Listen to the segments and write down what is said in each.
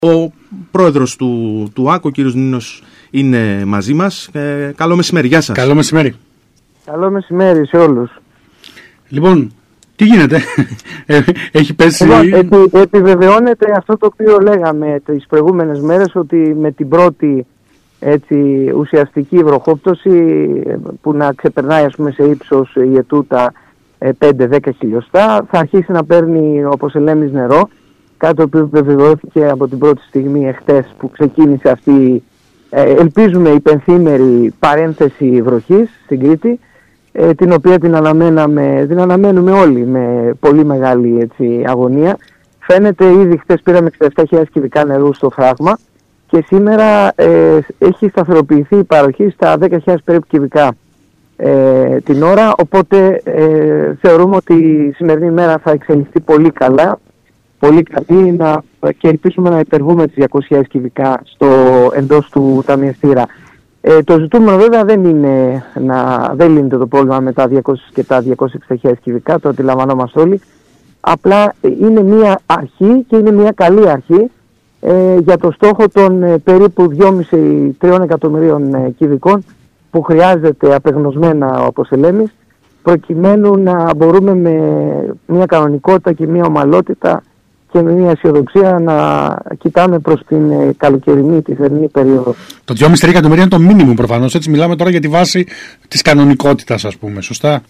Ο πρόεδρος του ΑΚΟ, ο κύριος Νίνος, είναι μαζί μας. Καλό μεσημέρι, γεια σας. Καλό μεσημέρι. Καλό μεσημέρι σε όλους. Λοιπόν, τι γίνεται, έχει πέσει... Επιβεβαιώνεται αυτό το οποίο λέγαμε τις προηγούμενες μέρες, ότι με την πρώτη ουσιαστική βροχόπτωση που να ξεπερνάει σε ύψος η Ετούτα 5-10 χιλιοστά, θα αρχίσει να παίρνει, όπως λέμε, νερό, κάτι το οποίο επιβεβαιώθηκε από την πρώτη στιγμή εχθές που ξεκίνησε αυτή, ελπίζουμε, η πενθήμερη παρένθεση βροχής στην Κρήτη, την οποία την αναμένουμε όλοι με πολύ μεγάλη αγωνία. Φαίνεται ήδη χθες πήραμε 67.000 κυβικά νερού στο φράγμα και σήμερα έχει σταθεροποιηθεί η παροχή στα 10.000 περίπου κυβικά την ώρα, οπότε θεωρούμε ότι η σημερινή ημέρα θα εξελιχθεί πολύ καλά, πολύ καλή, και ελπίσουμε να υπερβούμε τις 200.000 κυβικά εντός του ταμιευτήρα. Το ζητούμενο βέβαια δεν λύνεται το πρόβλημα με τα 200 και τα 260.000 κυβικά, το αντιλαμβανόμαστε όλοι. Απλά είναι μια αρχή και είναι μια καλή αρχή για το στόχο των περίπου 2,5-3 εκατομμυρίων κυβικών που χρειάζεται απεγνωσμένα, όπως λέμε, προκειμένου να μπορούμε με μια κανονικότητα και μια ομαλότητα και με μια αισιοδοξία να κοιτάμε προς την καλοκαιρινή, τη θερινή περίοδο. Το 2,5 εκατομμύρια είναι το μίνιμουμ προφανώς, έτσι μιλάμε τώρα για τη βάση της κανονικότητας, ας πούμε, σωστά?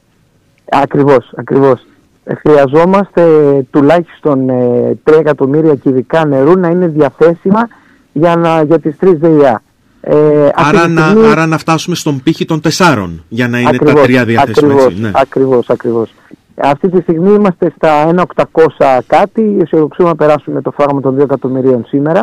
Ακριβώς. Χρειαζόμαστε τουλάχιστον 3 εκατομμύρια κυβικά νερού να είναι διαθέσιμα για τις 3 ΔΕΙΑ. Άρα να φτάσουμε στον πύχη των 4 για να είναι τα 3 διαθέσιμα. Ακριβώς. Αυτή τη στιγμή είμαστε στα 1.800 κάτι, αισιοδοξούμε να περάσουμε το φράγμα των 2 εκατομμυρίων σήμερα,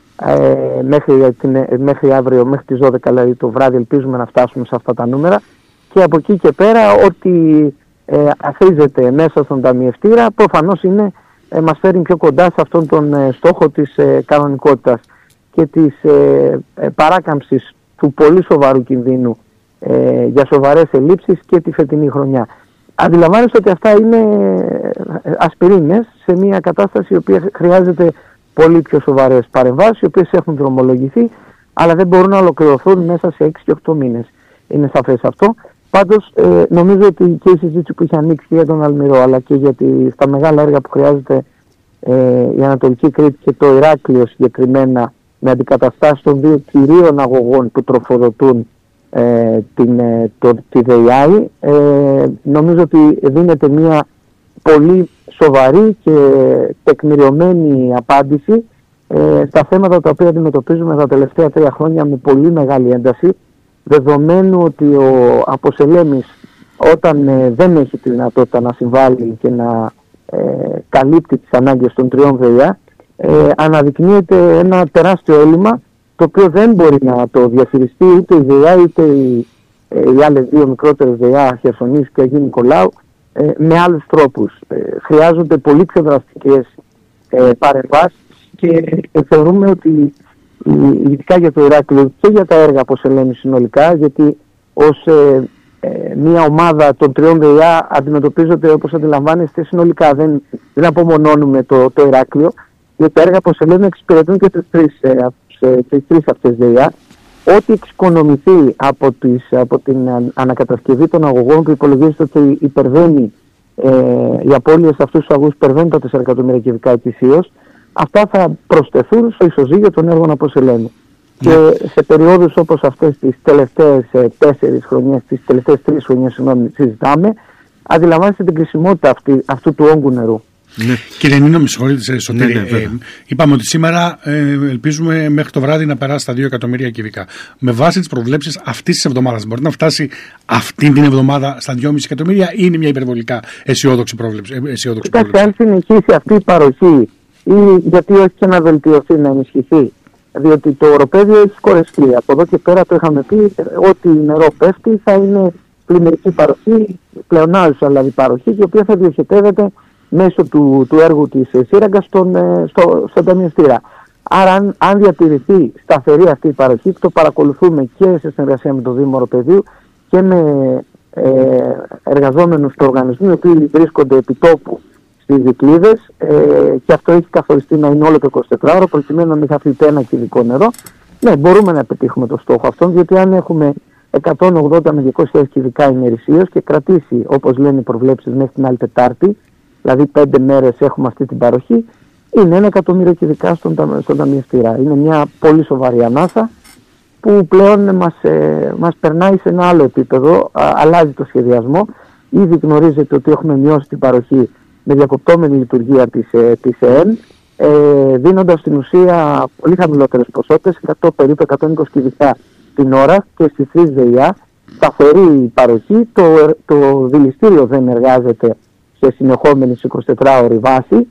μέχρι αύριο, μέχρι τις 12 δηλαδή το βράδυ, ελπίζουμε να φτάσουμε σε αυτά τα νούμερα, και από εκεί και πέρα ό,τι αθροίζεται μέσα στον ταμιευτήρα προφανώς μας φέρνει πιο κοντά σε αυτόν τον στόχο της κανονικότητας και της παράκαμψης του πολύ σοβαρού κινδύνου για σοβαρές ελλείψεις και τη φετινή χρονιά. Αντιλαμβάνεστε ότι αυτά είναι ασπιρίνες σε μια κατάσταση η οποία χρειάζεται πολύ πιο σοβαρές παρεμβάσεις, οι οποίες έχουν δρομολογηθεί, αλλά δεν μπορούν να ολοκληρωθούν μέσα σε 6 και 8 μήνες. Είναι σαφές αυτό. Πάντως νομίζω ότι και η συζήτηση που είχε ανοίξει για τον Αλμυρό, αλλά και στα μεγάλα έργα που χρειάζεται η Ανατολική Κρήτη και το Ηράκλειο συγκεκριμένα, με αντικαταστάσεις των 2 κυρίων αγωγών που τροφοδοτούν τη ΔΕΙΑΗ, νομίζω ότι δίνεται μια πολύ σοβαρή και τεκμηριωμένη απάντηση στα θέματα τα οποία αντιμετωπίζουμε τα τελευταία 3 χρόνια με πολύ μεγάλη ένταση, δεδομένου ότι ο Αποσελέμης, όταν δεν έχει τη δυνατότητα να συμβάλλει και να καλύπτει τις ανάγκες των 3 ΔΕΙΑ, αναδεικνύεται ένα τεράστιο έλλειμμα, το οποίο δεν μπορεί να το διαχειριστεί είτε η ΔΕΙΑ είτε οι άλλες 2 μικρότερες ΔΕΙΑ, Χερσονήσου και Αγίου Νικολάου, με άλλους τρόπους. Χρειάζονται πολύ πιο δραστικές παρεμβάσεις και θεωρούμε ότι ειδικά για το Ηράκλειο και για τα έργα, όπως λέμε συνολικά, γιατί ως μια ομάδα των 3 ΔΕΙΑ αντιμετωπίζονται, όπως αντιλαμβάνεστε, συνολικά. Δεν απομονώνουμε το Ηράκλειο, γιατί τα έργα, όπως λέμε, εξυπηρετούν και τις 3 αυτές ΔΕΙΑ. Ό,τι εξοικονομηθεί από την ανακατασκευή των αγωγών, που υπολογίζεται ότι υπερβαίνει οι απώλειες σε αυτούς τους αγωγούς, υπερβαίνουν τα 4 εκατομμύρια κυβικά ετησίως, αυτά θα προσθεθούν στο ισοζύγιο των έργων, όπως λέμε. Και σε περιόδους όπως αυτές τις τελευταίες 4 χρονιές, τις τελευταίες 3 χρονιές, συζητάμε, αντιλαμβάνεστε την κρισιμότητα αυτού του όγκου νερού. Ναι. Κύριε Νίνο, με συγχωρείτε, Σωτήρη. Είπαμε ότι σήμερα ελπίζουμε μέχρι το βράδυ να περάσει τα 2 εκατομμύρια κυβικά. Με βάση τις προβλέψεις αυτής της εβδομάδας, μπορεί να φτάσει αυτή την εβδομάδα στα 2,5 εκατομμύρια ή είναι μια υπερβολικά αισιόδοξη πρόβλεψη? Κοιτάξτε, αν συνεχίσει αυτή η παροχή, ή γιατί όχι και να βελτιωθεί, να ενισχυθεί, διότι το οροπέδιο έχει κορεστεί. Από εδώ και πέρα το είχαμε πει, ό,τι νερό πέφτει θα είναι πλημμυρική παροχή, πλεονάζουσα δηλαδή παροχή, η οποία θα διοχετεύεται μέσω του έργου της σύραγγας στον ταμιευτήρα. Άρα αν διατηρηθεί σταθερή αυτή η παροχή, το παρακολουθούμε και σε συνεργασία με το Δήμο Οροπεδίου και με εργαζόμενους του οργανισμού, οι οποίοι βρίσκονται επί τόπου στις δικλείδες και αυτό έχει καθοριστεί να είναι όλο το 24ωρο προκειμένου να μην θα φύγει ένα κυβικό νερό. Ναι, μπορούμε να πετύχουμε το στόχο αυτόν, διότι αν έχουμε 180 με 200 κυβικά ημερησίως και κρατήσει, όπως λένε οι προβλέψεις, μέχρι την άλλη Τετάρτη, δηλαδή 5 μέρες έχουμε αυτή την παροχή, είναι 1 εκατομμύριο κυβικά στον ταμιευτήρα. Είναι μια πολύ σοβαρή ανάσα που πλέον μας περνάει σε ένα άλλο επίπεδο, αλλάζει το σχεδιασμό. Ήδη γνωρίζετε ότι έχουμε μειώσει την παροχή με διακοπτόμενη λειτουργία της ΕΕΝ, δίνοντας στην ουσία πολύ χαμηλότερες ποσότητες, περίπου 120 κυβικά την ώρα και στις 3 ΔΕΙΑ, σταθερή παροχή. Το δηληστήριο δεν εργάζεται σε συνεχόμενη 24ωρη βάση,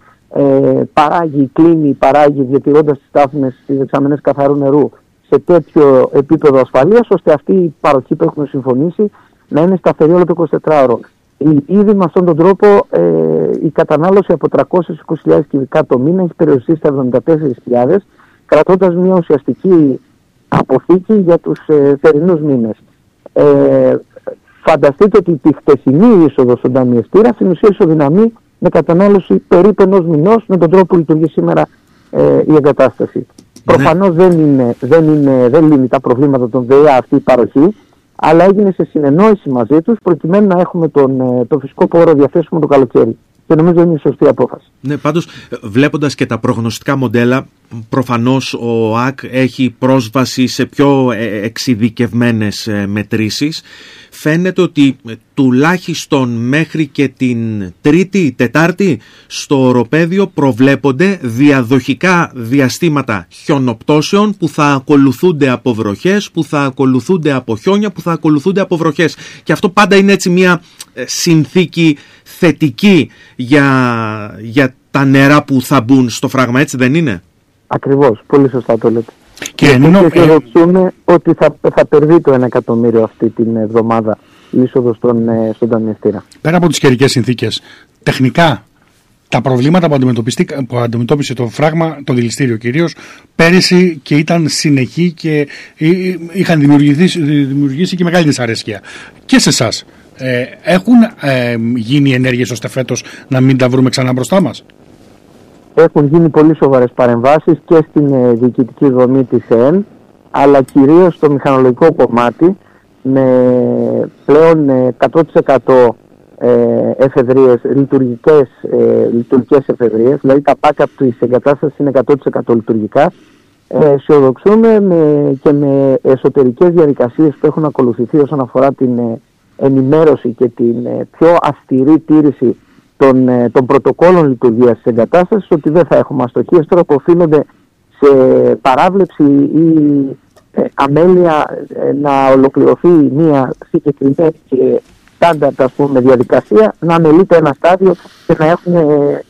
παράγει διατηρώντας τις στάθμες στις δεξαμενές καθαρού νερού σε τέτοιο επίπεδο ασφαλείας, ώστε αυτή η παροχή που έχουμε συμφωνήσει να είναι σταθερή όλο το 24ωρο. Ήδη με αυτόν τον τρόπο η κατανάλωση από 320.000 κυβικά το μήνα έχει περιοριστεί στα 74.000, κρατώντας μια ουσιαστική αποθήκη για τους θερινούς μήνες. Φανταστείτε ότι τη χτεσινή είσοδο στον ταμιευτήρα στην ουσία ισοδυναμεί με κατανάλωση περίπου 1 μηνός με τον τρόπο που λειτουργεί σήμερα η εγκατάσταση. Ναι. Προφανώς δεν λύνει τα προβλήματα των ΔΕΙΑ αυτή η παροχή, αλλά έγινε σε συνεννόηση μαζί τους προκειμένου να έχουμε τον φυσικό πόρο διαθέσιμο το καλοκαίρι. Και νομίζω είναι η σωστή απόφαση. Ναι, πάντως βλέποντας και τα προγνωστικά μοντέλα, προφανώς ο ΑΚ έχει πρόσβαση σε πιο εξειδικευμένες μετρήσεις. Φαίνεται ότι τουλάχιστον μέχρι και την Τρίτη, Τετάρτη στο οροπέδιο προβλέπονται διαδοχικά διαστήματα χιονοπτώσεων που θα ακολουθούνται από βροχές, που θα ακολουθούνται από χιόνια, που θα ακολουθούνται από βροχές. Και αυτό πάντα είναι έτσι μια συνθήκη θετική για τα νερά που θα μπουν στο φράγμα, έτσι δεν είναι? Ακριβώς, πολύ σωστά το λέτε. Και θεωρούμε ότι θα περβεί το 1 εκατομμύριο αυτή την εβδομάδα η είσοδος στον ταμιευτήρα. Πέρα από τις καιρικές συνθήκες, τεχνικά τα προβλήματα που αντιμετώπισε το φράγμα, το δηληστήριο κυρίως, πέρυσι και ήταν συνεχή και είχαν δημιουργήσει και μεγάλη δυσαρέσκεια. Και σε εσάς, έχουν γίνει ενέργειες ώστε φέτος να μην τα βρούμε ξανά μπροστά μας? Έχουν γίνει πολύ σοβαρές παρεμβάσεις και στην διοικητική δομή της ΕΕΝ, αλλά κυρίως στο μηχανολογικό κομμάτι, με πλέον 100% εφεδρείες, λειτουργικές εφεδρείες, δηλαδή τα backup της εγκατάστασης είναι 100% λειτουργικά. Αισιοδοξούμε και με εσωτερικές διαδικασίες που έχουν ακολουθηθεί όσον αφορά την ενημέρωση και την πιο αυστηρή τήρηση των πρωτοκόλων λειτουργίας της εγκατάστασης, ότι δεν θα έχουμε αστοχίες τώρα που οφείλονται σε παράβλεψη ή αμέλεια να ολοκληρωθεί μια συγκεκριμένη και στάνταρτα διαδικασία, να αμελείται ένα στάδιο και να έχουμε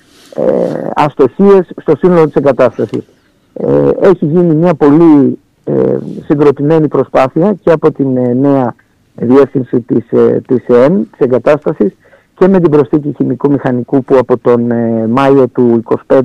αστοχίες στο σύνολο της εγκατάστασης. Έχει γίνει μια πολύ συγκροτημένη προσπάθεια και από την νέα διεύθυνση της ΕΕΝ, της εγκατάστασης, και με την προσθήκη χημικού μηχανικού που από τον Μάιο του 2025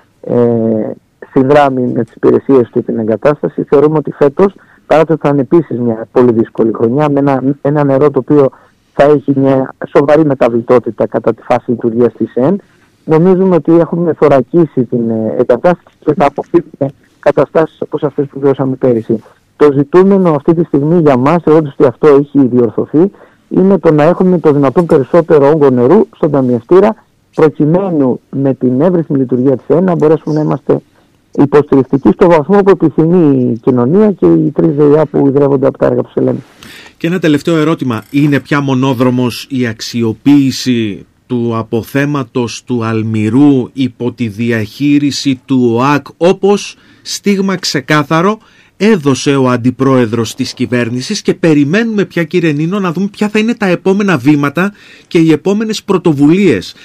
συνδράμει με τις υπηρεσίες του την εγκατάσταση. Θεωρούμε ότι φέτος, παρά το θα είναι επίσης μια πολύ δύσκολη χρονιά, με ένα νερό το οποίο θα έχει μια σοβαρή μεταβλητότητα κατά τη φάση λειτουργίας της ΕΕΝ, νομίζουμε ότι έχουμε θωρακίσει την εγκατάσταση και θα αποφύγουμε καταστάσεις όπως αυτές που βιώσαμε πέρυσι. Το ζητούμενο αυτή τη στιγμή για μας, όντως ότι αυτό έχει διορθωθεί, είναι το να έχουμε το δυνατόν περισσότερο όγκο νερού στον ταμιευτήρα, προκειμένου με την εύρυθμη λειτουργία της ΕΕΝ να μπορέσουμε να είμαστε υποστηρικτικοί στο βαθμό που επιθυμεί η κοινωνία και οι 3 ΔΕΙΑ που ιδρεύονται από τα έργα που σε λέμε. Και ένα τελευταίο ερώτημα. Είναι πια μονόδρομος η αξιοποίηση του αποθέματος του Αλμυρού υπό τη διαχείριση του ΟΑΚ, όπως στίγμα ξεκάθαρο έδωσε ο αντιπρόεδρος της κυβέρνησης, και περιμένουμε πια, κύριε Νίνο, να δούμε ποια θα είναι τα επόμενα βήματα και οι επόμενες πρωτοβουλίες.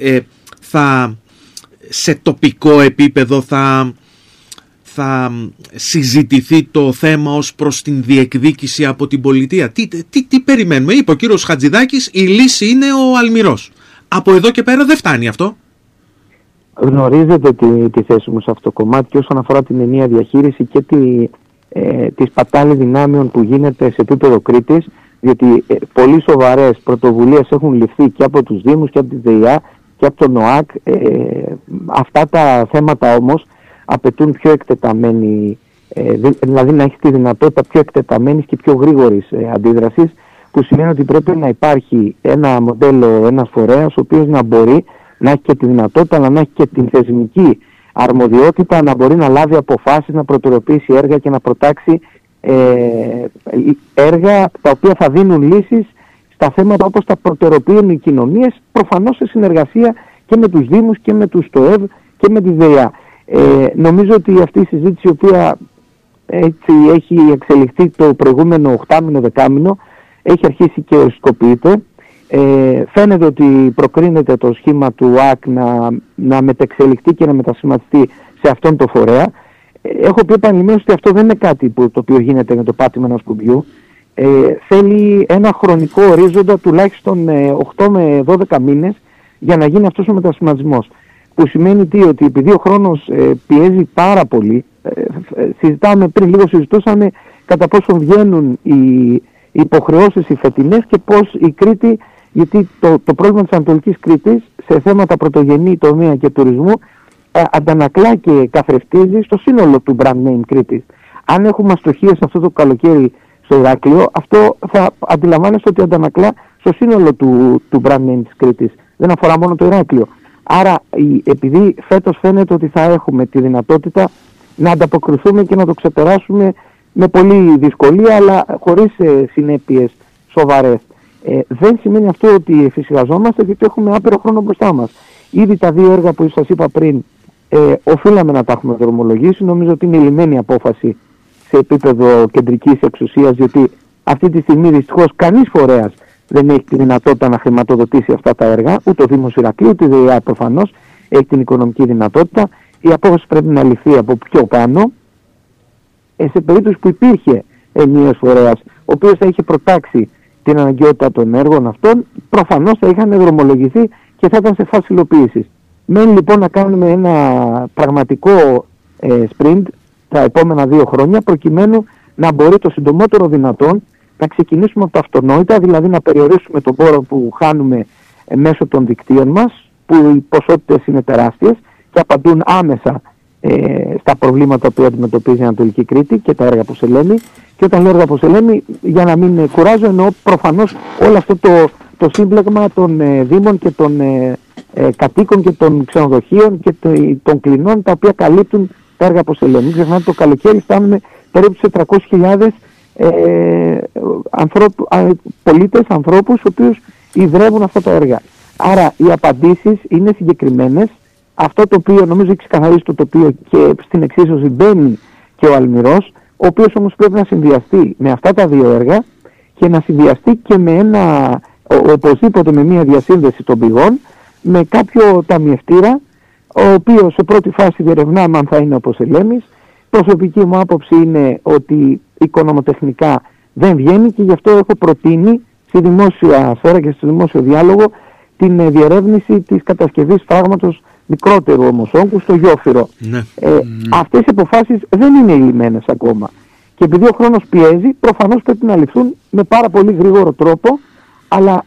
Σε τοπικό επίπεδο θα συζητηθεί το θέμα ως προς την διεκδίκηση από την πολιτεία? Τι περιμένουμε? Είπε ο κύριος Χατζηδάκης, η λύση είναι ο Αλμυρός. Από εδώ και πέρα δεν φτάνει αυτό. Γνωρίζετε τη θέση μου σε αυτό το κομμάτι και όσον αφορά την ενιαία διαχείριση και τη σπατάλη δυνάμεων που γίνεται σε επίπεδο Κρήτης, διότι πολύ σοβαρές πρωτοβουλίες έχουν ληφθεί και από τους Δήμους και από τη ΔΕΙΑ και από τον ΟΑΚ. Αυτά τα θέματα όμως απαιτούν πιο εκτεταμένη, δηλαδή να έχει τη δυνατότητα πιο εκτεταμένης και πιο γρήγορης αντίδρασης, που σημαίνει ότι πρέπει να υπάρχει ένα μοντέλο, ένας φορέας, ο οποίος να μπορεί να έχει και τη δυνατότητα, αλλά να έχει και την θεσμική αρμοδιότητα να μπορεί να λάβει αποφάσεις, να προτεραιοποιήσει έργα και να προτάξει έργα τα οποία θα δίνουν λύσεις στα θέματα όπως τα προτεραιοποιούν οι κοινωνίες, προφανώς σε συνεργασία και με τους Δήμους και με τους ΤΟΕΒ και με τη ΔΕΙΑ. Νομίζω ότι αυτή η συζήτηση, η οποία έτσι έχει εξελιχθεί το προηγούμενο 8μηνο-10μηνο, έχει αρχίσει και οριστικοποιείται. Φαίνεται ότι προκρίνεται το σχήμα του ΟΑΚ να μεταξελιχθεί και να μετασχηματιστεί σε αυτόν τον φορέα. Έχω πει επανειλημμένως ότι αυτό δεν είναι κάτι το οποίο γίνεται με το πάτημα ενός κουμπιού. Θέλει ένα χρονικό ορίζοντα τουλάχιστον 8 με 12 μήνες για να γίνει αυτός ο μετασχηματισμός. Που σημαίνει ότι επειδή ο χρόνος πιέζει πάρα πολύ, συζητούσαμε κατά πόσο βγαίνουν οι υποχρεώσεις οι φετινές και πώς η Κρήτη, γιατί το πρόβλημα της Ανατολικής Κρήτης σε θέματα πρωτογενή τομέα και τουρισμού αντανακλά και καθρεφτίζει στο σύνολο του brand name Κρήτης. Αν έχουμε αστοχίες αυτό το καλοκαίρι στο Ηράκλειο, αυτό θα αντιλαμβάνεστε ότι αντανακλά στο σύνολο του brand name της Κρήτης. Δεν αφορά μόνο το Ηράκλειο. Άρα επειδή φέτος φαίνεται ότι θα έχουμε τη δυνατότητα να ανταποκριθούμε και να το ξεπεράσουμε με πολλή δυσκολία, αλλά χωρίς συνέπειες σοβαρές. Δεν σημαίνει αυτό ότι εφησυχαζόμαστε, γιατί έχουμε άπειρο χρόνο μπροστά μας. Ήδη τα δύο έργα που σας είπα πριν οφείλαμε να τα έχουμε δρομολογήσει. Νομίζω ότι είναι η λυμμένη απόφαση σε επίπεδο κεντρικής εξουσίας, διότι αυτή τη στιγμή δυστυχώς κανείς φορέας δεν έχει τη δυνατότητα να χρηματοδοτήσει αυτά τα έργα, ούτε ο Δήμος Ηρακλείου, ούτε η ΔΕΙΑ προφανώς έχει την οικονομική δυνατότητα. Η απόφαση πρέπει να ληφθεί από πιο πάνω. Σε περίπτωση που υπήρχε ενίος φορέας, ο οποίος θα είχε προτάξει την αναγκαιότητα των έργων αυτών, προφανώς θα είχαν δρομολογηθεί και θα ήταν σε φάση υλοποίησης. Μένει λοιπόν να κάνουμε ένα πραγματικό sprint τα επόμενα 2 χρόνια, προκειμένου να μπορεί το συντομότερο δυνατόν να ξεκινήσουμε από τα αυτονόητα, δηλαδή να περιορίσουμε τον πόρο που χάνουμε μέσω των δικτύων μας, που οι ποσότητες είναι τεράστιες και απαντούν άμεσα στα προβλήματα που αντιμετωπίζει η Ανατολική Κρήτη και τα έργα Ποσελέμη. Και όταν λέω έργα Ποσελέμη, για να μην κουράζω, εννοώ προφανώς όλο αυτό το σύμπλεγμα των Δήμων και των κατοίκων και των ξενοδοχείων και των κλινών, τα οποία καλύπτουν τα έργα Ποσελέμη. Μην ξεχνάτε, το καλοκαίρι φτάνουμε περίπου σε 300.000 πολίτες, ανθρώπους, οι οποίους ιδρεύουν αυτά τα έργα. Άρα οι απαντήσεις είναι συγκεκριμένες. Αυτό το οποίο νομίζω έχει ξεκαθαρίσει το τοπίο και στην εξίσωση μπαίνει και ο Αλμυρός, ο οποίος όμως πρέπει να συνδυαστεί με αυτά τα δύο έργα και να συνδυαστεί και με οπωσδήποτε με μια διασύνδεση των πηγών, με κάποιο ταμιευτήρα, ο οποίος σε πρώτη φάση διερευνάμε αν θα είναι όπως Ελέμης. Προσωπική μου άποψη είναι ότι οικονομοτεχνικά δεν βγαίνει και γι' αυτό έχω προτείνει στη δημόσια σφαίρα και στο δημόσιο διάλογο την διερεύνηση της κατασκευής φράγματος μικρότερου όμως όγκου στο Γιόφυρο. Ναι. Αυτές οι αποφάσεις δεν είναι λυμμένες ακόμα. Και επειδή ο χρόνος πιέζει, προφανώς πρέπει να ληφθούν με πάρα πολύ γρήγορο τρόπο, αλλά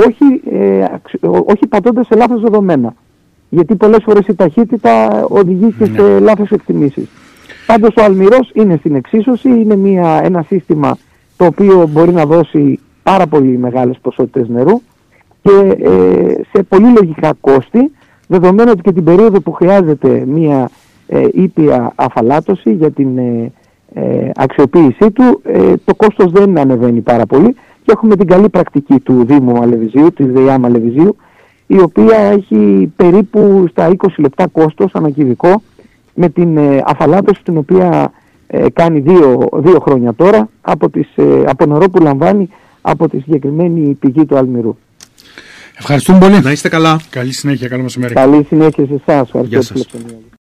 όχι πατώντας σε λάθος δεδομένα. Γιατί πολλές φορές η ταχύτητα οδηγεί και σε λάθος εκτιμήσεις. Πάντως ο Αλμυρός είναι στην εξίσωση, είναι ένα σύστημα το οποίο μπορεί να δώσει πάρα πολύ μεγάλες ποσότητες νερού και σε πολύ λογικά κόστη, δεδομένου ότι και την περίοδο που χρειάζεται μια ήπια αφαλάτωση για την αξιοποίησή του, το κόστος δεν ανεβαίνει πάρα πολύ και έχουμε την καλή πρακτική του Δήμου Μαλεβιζίου, της ΔΕΙΑ Μαλεβιζίου, η οποία έχει περίπου στα 20 λεπτά κόστος ανακυβικό, με την αφαλάτωση την οποία κάνει 2 χρόνια τώρα από νερό που λαμβάνει από τη συγκεκριμένη πηγή του Αλμυρού. Ευχαριστούμε πολύ. Να είστε καλά. Καλή συνέχεια, καλό μεσημέρι. Καλή συνέχεια σε εσάς. Γεια σας.